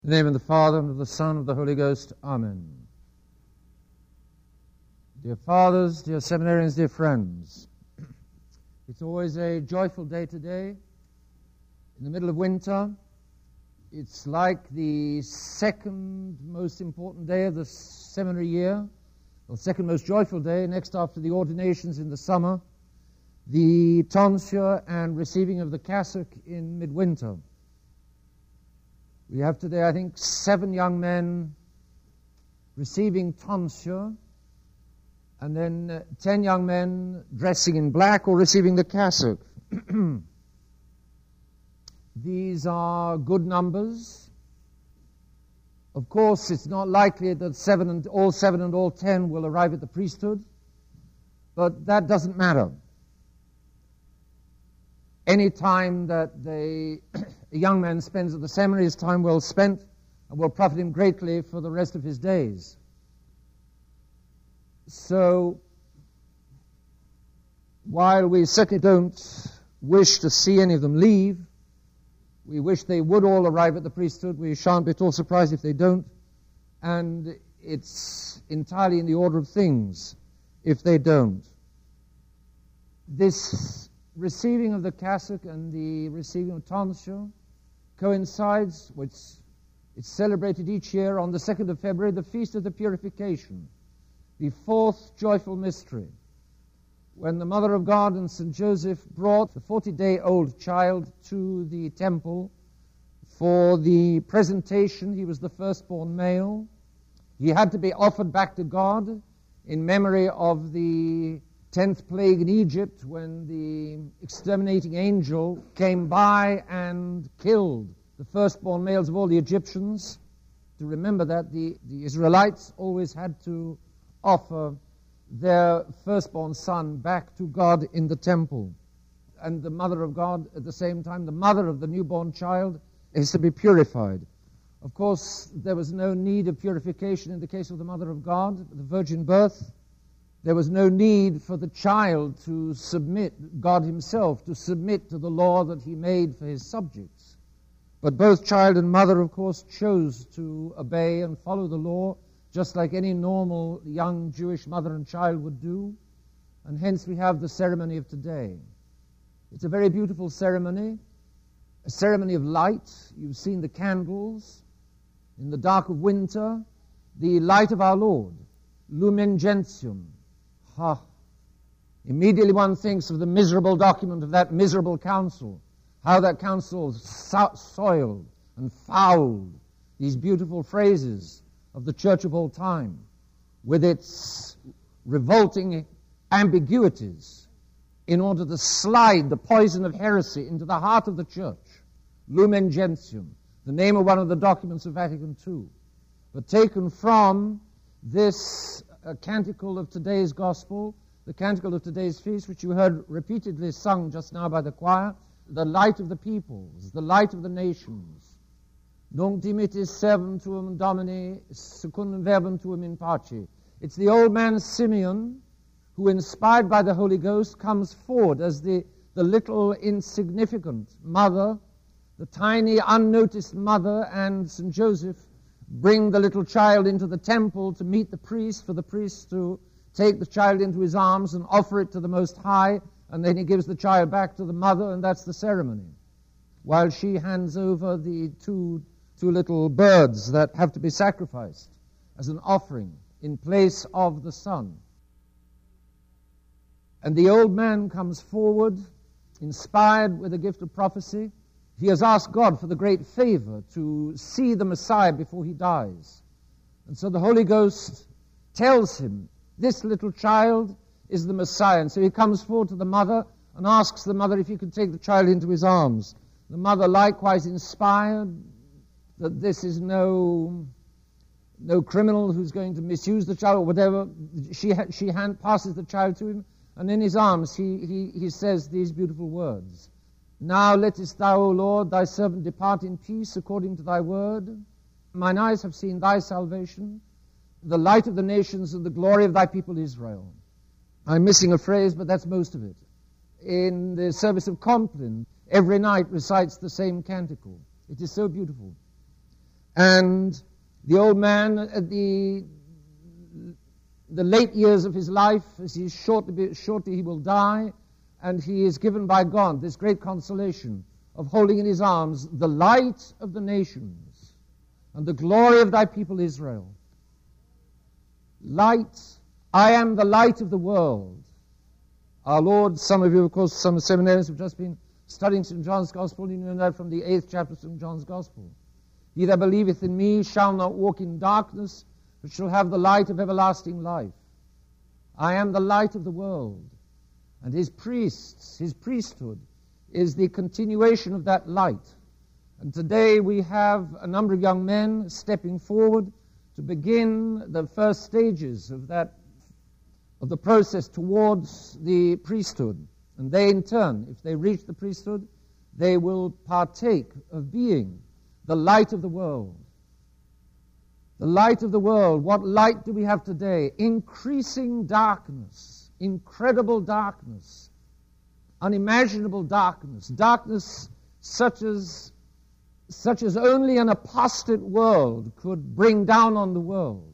In the name of the Father, and of the Son, and of the Holy Ghost. Amen. Dear fathers, dear seminarians, dear friends, it's always a joyful day today. In the middle of winter, it's like the second most important day of the seminary year, or second most joyful day, next after the ordinations in the summer, the tonsure and receiving of the cassock in midwinter. We have today, I think, 7 young men receiving tonsure, and then 10 young men dressing in black or receiving the cassock. These are good numbers. Of course, it's not likely that all 7 and all 10 will arrive at the priesthood, but that doesn't matter. Any time that a young man spends at the seminary is time well spent and will profit him greatly for the rest of his days. So, while we certainly don't wish to see any of them leave, we wish they would all arrive at the priesthood. We shan't be at all surprised if they don't. And it's entirely in the order of things if they don't. This receiving of the cassock and the receiving of tonsure coincides, which it's celebrated each year on the 2nd of February, the Feast of the Purification, the fourth joyful mystery, when the Mother of God and St. Joseph brought the 40-day-old child to the temple for the presentation. He was the firstborn male. He had to be offered back to God in memory of the 10th plague in Egypt, when the exterminating angel came by and killed the firstborn males of all the Egyptians. To remember that, the Israelites always had to offer their firstborn son back to God in the temple. And the Mother of God, at the same time, the mother of the newborn child, is to be purified. Of course, there was no need of purification in the case of the Mother of God, the virgin birth. There was no need for the child to submit, God himself, to submit to the law that he made for his subjects. But both child and mother, of course, chose to obey and follow the law, just like any normal young Jewish mother and child would do. And hence we have the ceremony of today. It's a very beautiful ceremony, a ceremony of light. You've seen the candles. In the dark of winter, the light of our Lord, Lumen Gentium. Immediately one thinks of the miserable document of that miserable council, how that council soiled and fouled these beautiful phrases of the church of all time, with its revolting ambiguities, in order to slide the poison of heresy into the heart of the church. Lumen Gentium, the name of one of the documents of Vatican II, but taken from this canticle of today's gospel, the canticle of today's feast, which you heard repeatedly sung just now by the choir, the light of the peoples, the light of the nations. Nunc dimittis servum tuum Domini, secundum verbum tuum in pace. It's the old man Simeon who, inspired by the Holy Ghost, comes forward as the little insignificant mother, the tiny unnoticed mother, and St. Joseph bring the little child into the temple to meet the priest, for the priest to take the child into his arms and offer it to the Most High, and then he gives the child back to the mother, and that's the ceremony. While she hands over the two little birds that have to be sacrificed as an offering in place of the son. And the old man comes forward, inspired with the gift of prophecy. He has asked God for the great favor to see the Messiah before he dies. And so the Holy Ghost tells him, this little child is the Messiah. And so he comes forward to the mother and asks the mother if he could take the child into his arms. The mother, likewise inspired that this is no criminal who's going to misuse the child or whatever, she passes the child to him, and in his arms he says these beautiful words. Now lettest thou, O Lord, thy servant depart in peace according to thy word. Mine eyes have seen thy salvation, the light of the nations and the glory of thy people Israel. I'm missing a phrase, but that's most of it. In the service of Compline, every night recites the same canticle. It is so beautiful. And the old man at the late years of his life, as he is shortly he will die, and he is given by God this great consolation of holding in his arms the light of the nations and the glory of thy people Israel. Light, I am the light of the world. Our Lord, some of you, of course, some seminarians have just been studying St. John's Gospel. You know that from the 8th chapter of St. John's Gospel. He that believeth in me shall not walk in darkness, but shall have the light of everlasting life. I am the light of the world. And his priests, his priesthood, is the continuation of that light. And today we have a number of young men stepping forward to begin the first stages of the process towards the priesthood. And they in turn, if they reach the priesthood, they will partake of being the light of the world. The light of the world. What light do we have today? Increasing darkness, incredible darkness, unimaginable darkness, darkness such as only an apostate world could bring down on the world.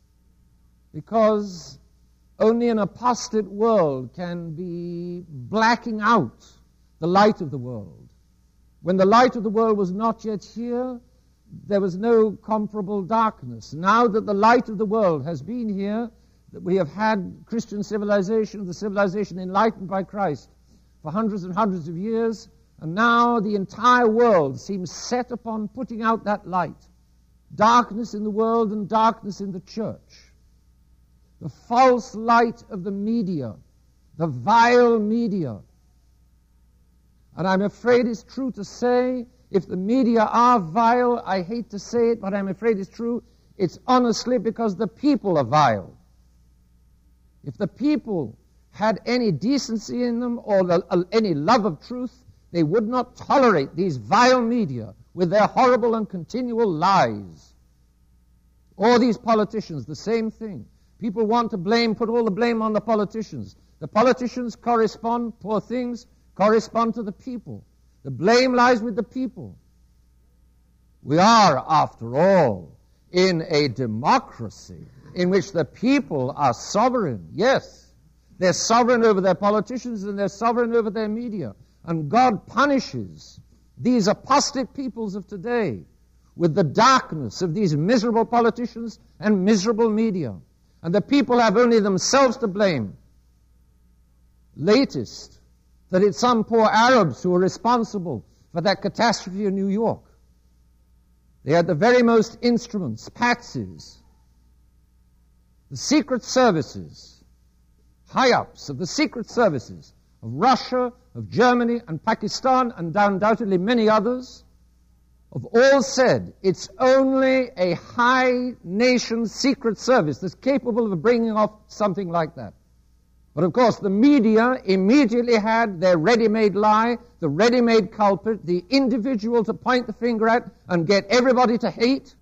Because only an apostate world can be blacking out the light of the world. When the light of the world was not yet here, there was no comparable darkness. Now that the light of the world has been here, that we have had Christian civilization, the civilization enlightened by Christ for hundreds and hundreds of years, and now the entire world seems set upon putting out that light. Darkness in the world and darkness in the church. The false light of the media, the vile media. And I'm afraid it's true to say, if the media are vile, I hate to say it, but I'm afraid it's true, it's honestly because the people are vile. If the people had any decency in them or any love of truth, they would not tolerate these vile media with their horrible and continual lies. Or these politicians, the same thing. People want to put all the blame on the politicians. The politicians correspond, poor things, correspond to the people. The blame lies with the people. We are, after all, in a democracy in which the people are sovereign. Yes, they're sovereign over their politicians and they're sovereign over their media. And God punishes these apostate peoples of today with the darkness of these miserable politicians and miserable media. And the people have only themselves to blame. Latest, that it's some poor Arabs who are responsible for that catastrophe in New York. They had the very most instruments, patsies, the secret services, high-ups of the secret services of Russia, of Germany and Pakistan and undoubtedly many others, have all said it's only a high nation secret service that's capable of bringing off something like that. But of course the media immediately had their ready-made lie, the ready-made culprit, the individual to point the finger at and get everybody to hate.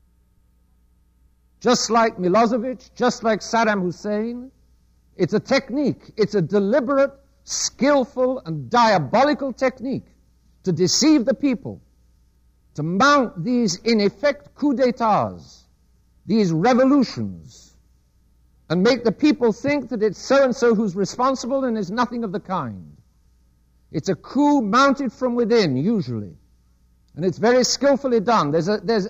Just like Milosevic, just like Saddam Hussein. It's a technique, it's a deliberate, skillful and diabolical technique to deceive the people, to mount these, in effect, coups d'etats, these revolutions, and make the people think that it's so-and-so who's responsible, and it's nothing of the kind. It's a coup mounted from within, usually. And it's very skillfully done. There's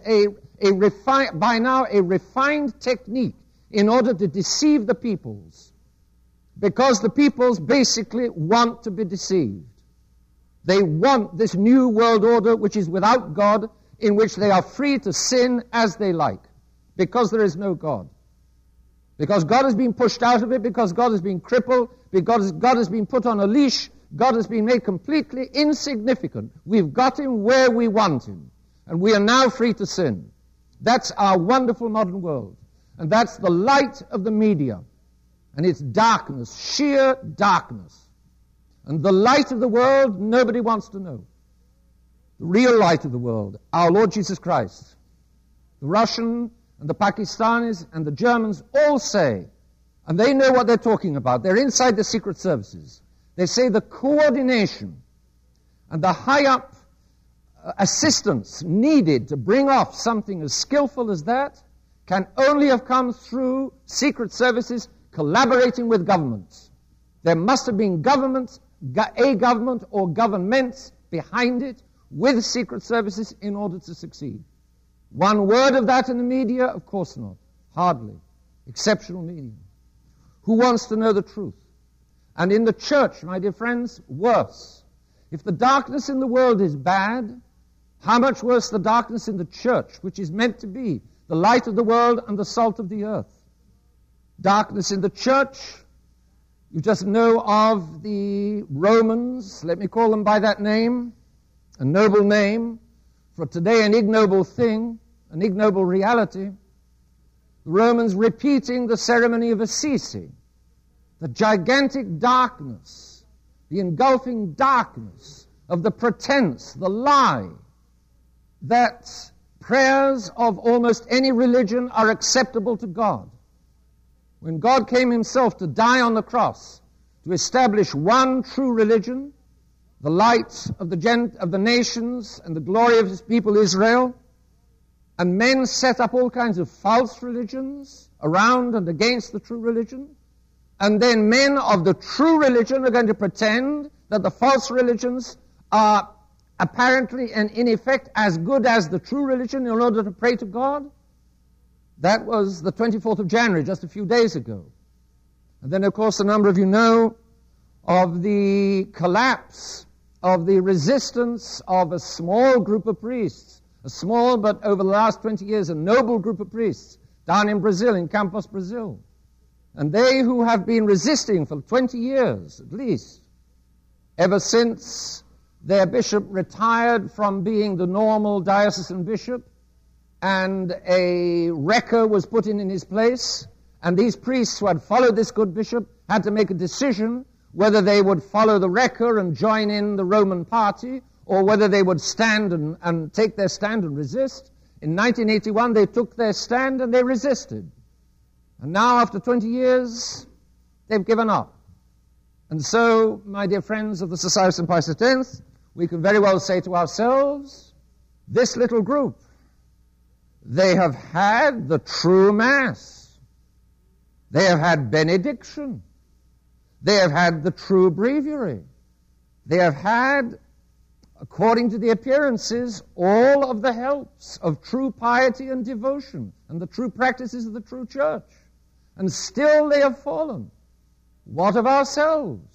by now a refined technique in order to deceive the peoples, because the peoples basically want to be deceived. They want this new world order which is without God, in which they are free to sin as they like, because there is no God. Because God has been pushed out of it, because God has been crippled, because God has been put on a leash, God has been made completely insignificant. We've got him where we want him, and we are now free to sin. That's our wonderful modern world. And that's the light of the media. And it's darkness, sheer darkness. And the light of the world, nobody wants to know. The real light of the world, our Lord Jesus Christ. The Russian and the Pakistanis and the Germans all say, and they know what they're talking about, they're inside the secret services. They say the coordination and the high-up assistance needed to bring off something as skillful as that can only have come through secret services collaborating with governments. There must have been governments, a government or governments behind it with secret services in order to succeed. One word of that in the media? Of course not. Hardly. Exceptional media. Who wants to know the truth? And in the church, my dear friends, worse. If the darkness in the world is bad, how much worse the darkness in the church, which is meant to be the light of the world and the salt of the earth. Darkness in the church, you just know of the Romans, let me call them by that name, a noble name, for today an ignoble thing, an ignoble reality. The Romans repeating the ceremony of Assisi, the gigantic darkness, the engulfing darkness of the pretense, the lie, that prayers of almost any religion are acceptable to God. When God came himself to die on the cross, to establish one true religion, the light of the nations and the glory of his people Israel, and men set up all kinds of false religions around and against the true religion, and then men of the true religion are going to pretend that the false religions are apparently and in effect as good as the true religion in order to pray to God. That was the 24th of January, just a few days ago. And then, of course, a number of you know of the collapse of the resistance of a small group of priests, a small but over the last 20 years a noble group of priests down in Brazil, in Campos, Brazil. And they who have been resisting for 20 years at least, ever since their bishop retired from being the normal diocesan bishop and a wrecker was put in his place, and these priests who had followed this good bishop had to make a decision whether they would follow the wrecker and join in the Roman party, or whether they would stand and take their stand and resist. In 1981, they took their stand and they resisted. And now, after 20 years, they've given up. And so, my dear friends of the Society of St. Pius X, we can very well say to ourselves, this little group, they have had the true Mass. They have had benediction. They have had the true breviary. They have had, according to the appearances, all of the helps of true piety and devotion and the true practices of the true church. And still they have fallen. What of ourselves?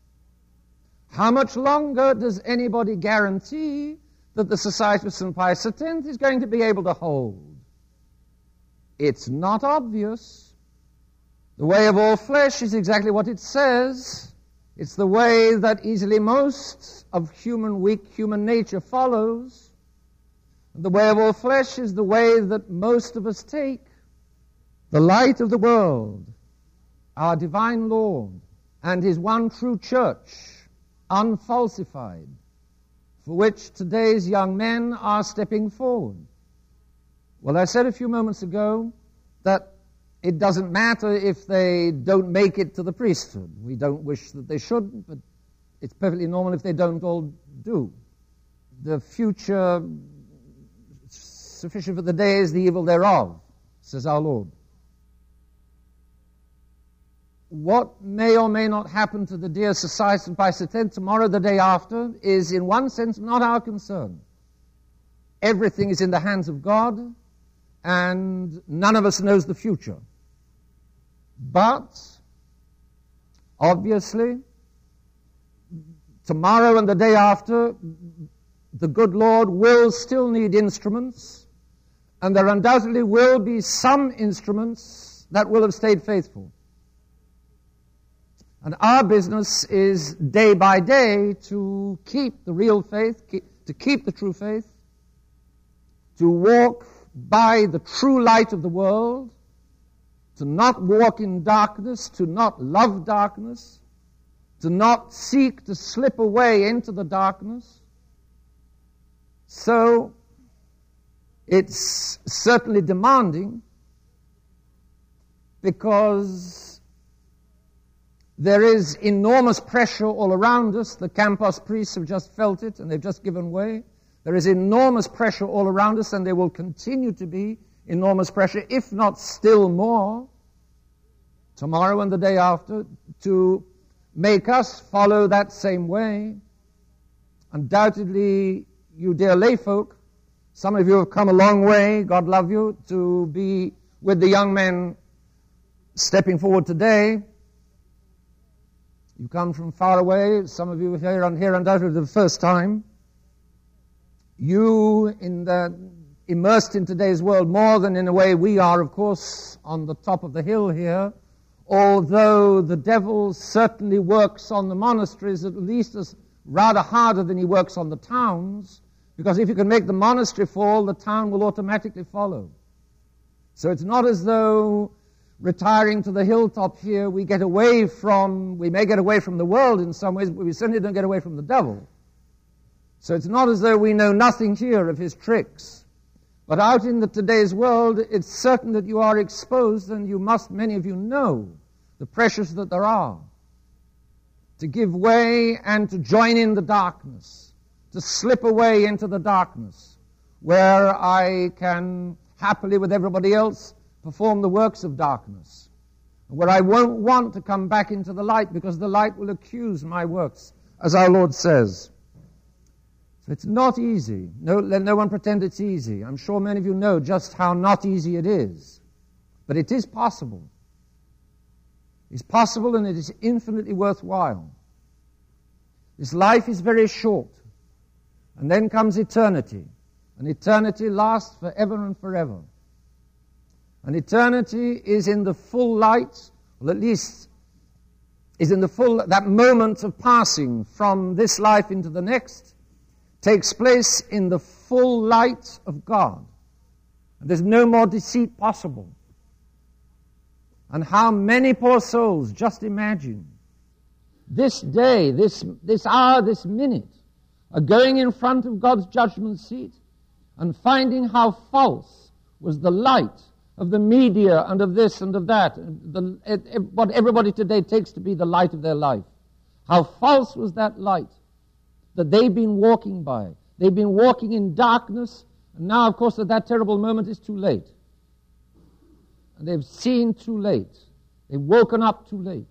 How much longer does anybody guarantee that the Society of St. Pius X is going to be able to hold? It's not obvious. The way of all flesh is exactly what it says. It's the way that easily most of weak human nature follows. And the way of all flesh is the way that most of us take. The light of the world, our divine Lord, and his one true church, unfalsified, for which today's young men are stepping forward. Well, I said a few moments ago that it doesn't matter if they don't make it to the priesthood. We don't wish that they should, but it's perfectly normal if they don't all do. The future, sufficient for the day is the evil thereof, says our Lord. What may or may not happen to the dear Society of St. Pius X tomorrow, the day after, is in one sense not our concern. Everything is in the hands of God, and none of us knows the future. But, obviously, tomorrow and the day after, the good Lord will still need instruments, and there undoubtedly will be some instruments that will have stayed faithful. And our business is day by day to keep the real faith, to keep the true faith, to walk by the true light of the world, to not walk in darkness, to not love darkness, to not seek to slip away into the darkness. So, it's certainly demanding, because there is enormous pressure all around us. The Campos priests have just felt it, and they've just given way. There is enormous pressure all around us, and there will continue to be enormous pressure, if not still more, tomorrow and the day after, to make us follow that same way. Undoubtedly, you dear layfolk, some of you have come a long way, God love you, to be with the young men stepping forward today. You come from far away, some of you here undoubtedly the first time. You immersed in today's world more than in a way we are, of course, on the top of the hill here, although the devil certainly works on the monasteries at least as rather harder than he works on the towns, because if you can make the monastery fall, the town will automatically follow. So it's not as though retiring to the hilltop here, we may get away from the world in some ways, but we certainly don't get away from the devil. So it's not as though we know nothing here of his tricks. But out in today's world, it's certain that you are exposed, and many of you know the pressures that there are. To give way and to join in the darkness, to slip away into the darkness, where I can happily with everybody else perform the works of darkness, where I won't want to come back into the light because the light will accuse my works, as our Lord says. So it's not easy. Let no one pretend it's easy. I'm sure many of you know just how not easy it is. But it is possible. It's possible, and it is infinitely worthwhile. This life is very short. And then comes eternity. And eternity lasts forever and forever. And eternity is in the full light, or at least is in that moment of passing from this life into the next, takes place in the full light of God. And there's no more deceit possible. And how many poor souls, just imagine, this day, this hour, this minute, are going in front of God's judgment seat and finding how false was the light of the media and of this and of that, what everybody today takes to be the light of their life. How false was that light that they've been walking by. They've been walking in darkness, and now, of course, at that terrible moment, it's too late. And they've seen too late. They've woken up too late.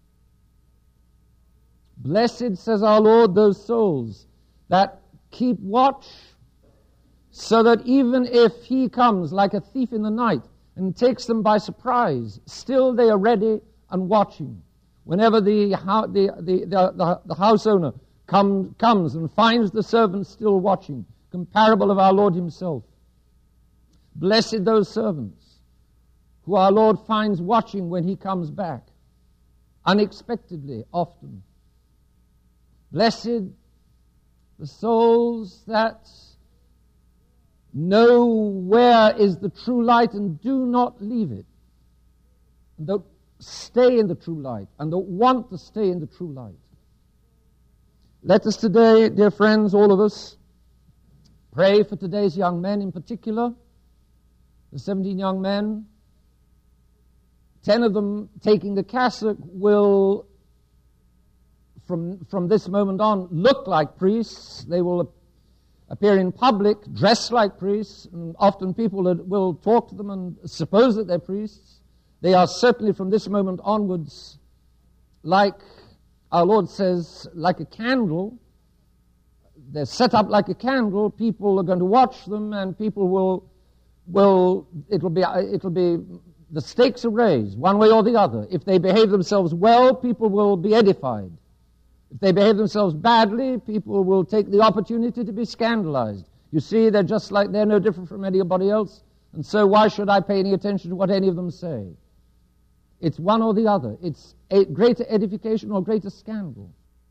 Blessed, says our Lord, those souls that keep watch, so that even if he comes like a thief in the night and takes them by surprise, still they are ready and watching. Whenever the house owner comes and finds the servants still watching, comparable of our Lord himself. Blessed those servants who our Lord finds watching when he comes back, unexpectedly often. Blessed the souls that know where is the true light and do not leave it, and don't stay in the true light, and don't want to stay in the true light. Let us today, dear friends, all of us, pray for today's young men in particular, the 17 young men. 10 of them taking the cassock will, from this moment on, look like priests. They will appear in public, dressed like priests, and often people will talk to them and suppose that they're priests. They are certainly from this moment onwards, like our Lord says, like a candle. They're set up like a candle. People are going to watch them, and people it'll be the stakes are raised one way or the other. If they behave themselves well, people will be edified. If they behave themselves badly, people will take the opportunity to be scandalized. You see, they're no different from anybody else, and so why should I pay any attention to what any of them say? It's one or the other. It's a greater edification or greater scandal.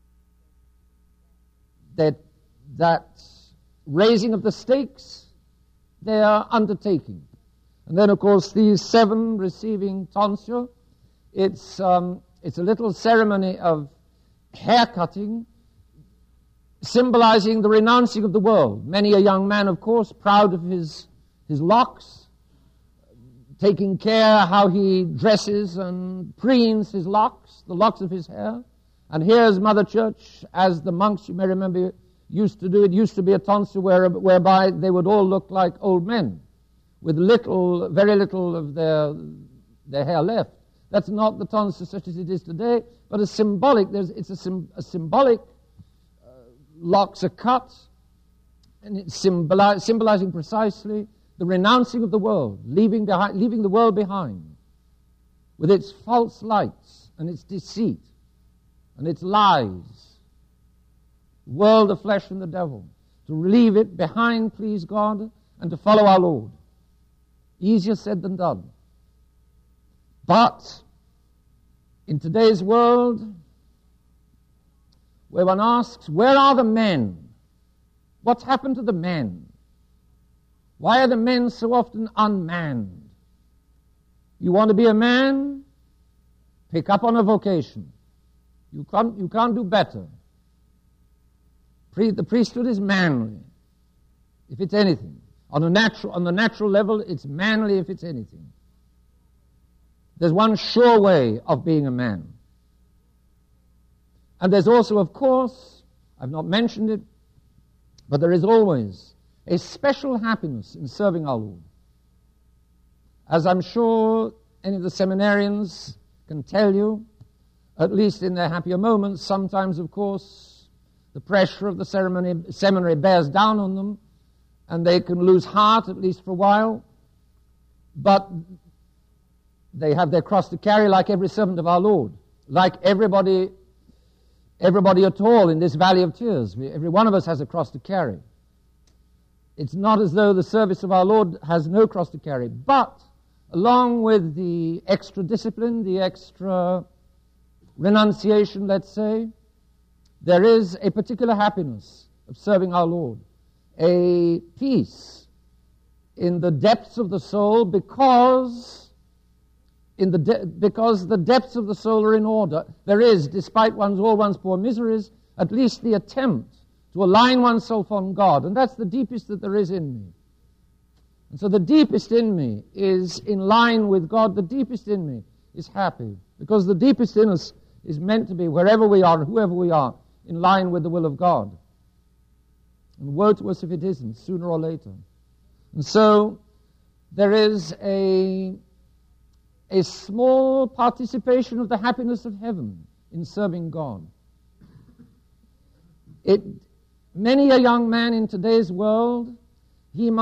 That raising of the stakes they are undertaking. And then, of course, these 7 receiving tonsure, it's a little ceremony of haircutting, symbolizing the renouncing of the world. Many a young man, of course, proud of his locks, taking care how he dresses and preens his locks, the locks of his hair. And here's Mother Church, as the monks, you may remember used to do. It used to be a tonsure whereby they would all look like old men with very little of their hair left. That's not the tonsure such as it is today, but a symbolic. It's a symbolic. Locks are cut, and it's symbolizing precisely the renouncing of the world, leaving the world behind, with its false lights and its deceit and its lies, world of flesh and the devil, to leave it behind, please God, and to follow our Lord. Easier said than done. But in today's world, where one asks, where are the men? What's happened to the men? Why are the men so often unmanned? You want to be a man? Pick up on a vocation. You can't do better. The priesthood is manly, if it's anything. On the natural level, it's manly if it's anything. There's one sure way of being a man. And there's also, of course, I've not mentioned it, but there is always a special happiness in serving our Lord. As I'm sure any of the seminarians can tell you, at least in their happier moments, sometimes, of course, the pressure of the seminary bears down on them, and they can lose heart, at least for a while, but they have their cross to carry like every servant of our Lord, like everybody at all in this valley of tears. Every one of us has a cross to carry. It's not as though the service of our Lord has no cross to carry, but along with the extra discipline, the extra renunciation, let's say, there is a particular happiness of serving our Lord, a peace in the depths of the soul because the depths of the soul are in order. There is, despite all one's poor miseries, at least the attempt to align oneself on God, and that's the deepest that there is in me. And so the deepest in me is in line with God. The deepest in me is happy, because the deepest in us is meant to be, wherever we are and whoever we are, in line with the will of God. And woe to us if it isn't, sooner or later. And so there is a small participation of the happiness of heaven in serving God. Many a young man in today's world, the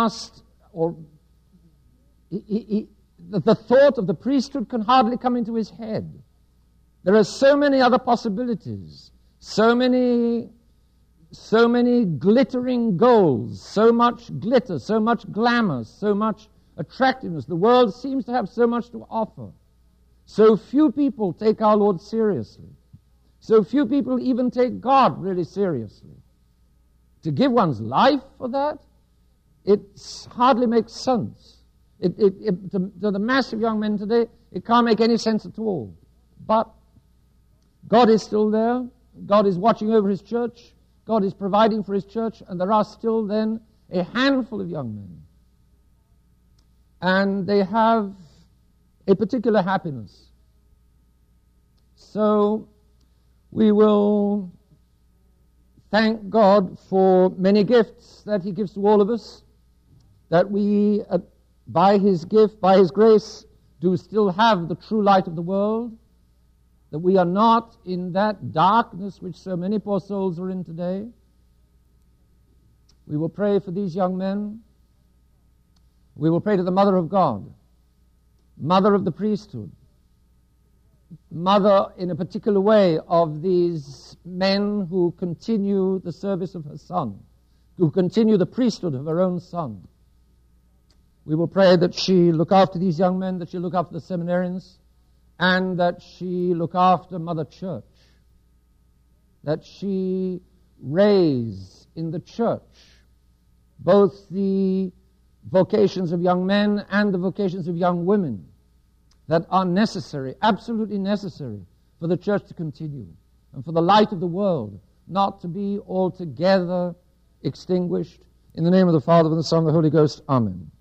thought of the priesthood can hardly come into his head. There are so many other possibilities, so many glittering goals, so much glitter, so much glamour, so much attractiveness. The world seems to have so much to offer. So few people take our Lord seriously. So few people even take God really seriously. To give one's life for that, it hardly makes sense. To the mass of young men today, it can't make any sense at all. But God is still there. God is watching over His church. God is providing for His church. And there are still then a handful of young men. And they have a particular happiness. So we will thank God for many gifts that He gives to all of us, that we, by His gift, by His grace, do still have the true light of the world, that we are not in that darkness which so many poor souls are in today. We will pray for these young men. We will pray to the Mother of God, Mother of the priesthood, Mother in a particular way of these men who continue the service of her Son, who continue the priesthood of her own Son. We will pray that she look after these young men, that she look after the seminarians, and that she look after Mother Church, that she raise in the church both the vocations of young men and the vocations of young women that are necessary, absolutely necessary, for the church to continue and for the light of the world not to be altogether extinguished. In the name of the Father, and the Son, and the Holy Ghost. Amen.